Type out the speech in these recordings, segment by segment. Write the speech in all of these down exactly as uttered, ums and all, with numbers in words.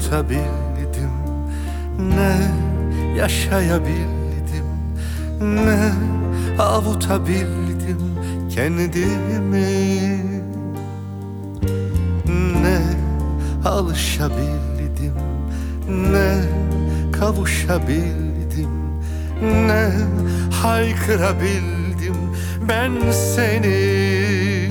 unutabildim, ne yaşayabildim, ne avutabildim kendimi, ne alışabildim, ne kavuşabildim, ne haykırabildim ben seni.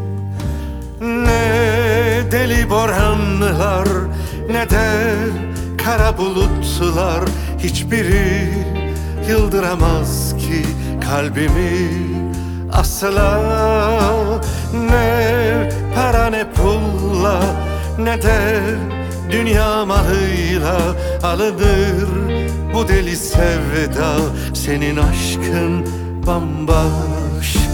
Ne deli boranlar, ne de kara bulutlar, hiçbiri yıldıramaz ki kalbimi asla. Ne para ne pulla, ne de dünya malıyla alınır bu deli sevda. Senin aşkın bambaşka.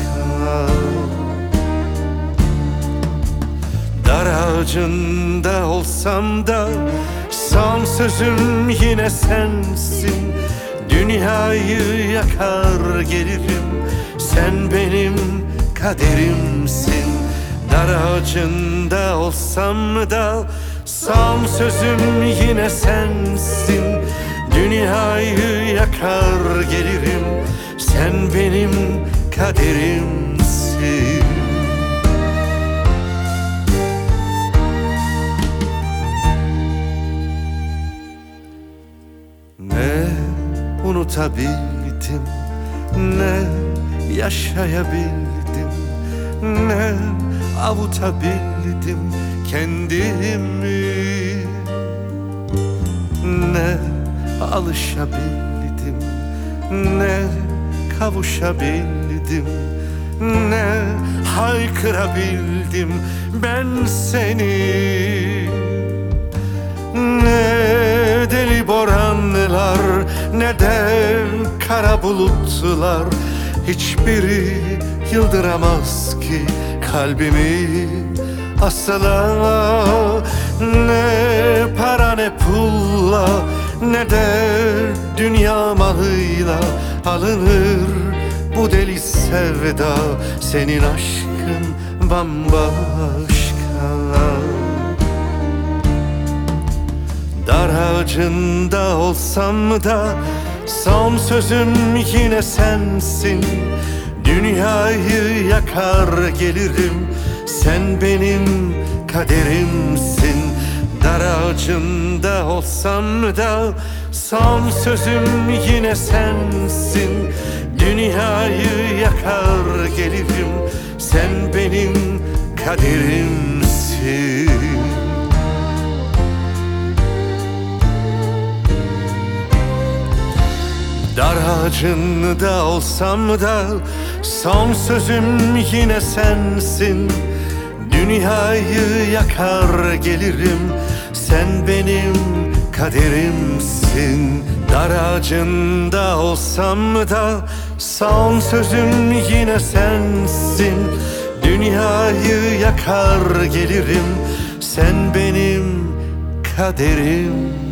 Dar ağacında olsam da son sözüm yine sensin. Dünyayı yakar gelirim, sen benim kaderimsin. Dar ağacında olsam da son sözüm yine sensin. Dünyayı yakar gelirim, sen benim kaderimsin. Ne unutabildim, ne yaşayabildim, ne avutabildim kendimi, ne alışabildim, ne kavuşabildim, ne haykırabildim ben seni. Ne deli boranlar, ne de kara bulutlar, hiçbiri yıldıramaz ki kalbimi asla. Ne para ne pulla, ne de dünya malıyla alınır bu deli sevda. Senin aşkın bambaşka. Dar ağacında olsam da son sözüm yine sensin. Dünyayı yakar gelirim, sen benim kaderimsin. Dar ağacında olsam da son sözüm yine sensin. Dünyayı yakar gelirim, sen benim kaderimsin. Dar ağacında olsam da son sözüm yine sensin. Dünyayı yakar gelirim, sen benim kaderimsin. Dar ağacında olsam da son sözüm yine sensin. Dünyayı yakar gelirim, sen benim kaderim.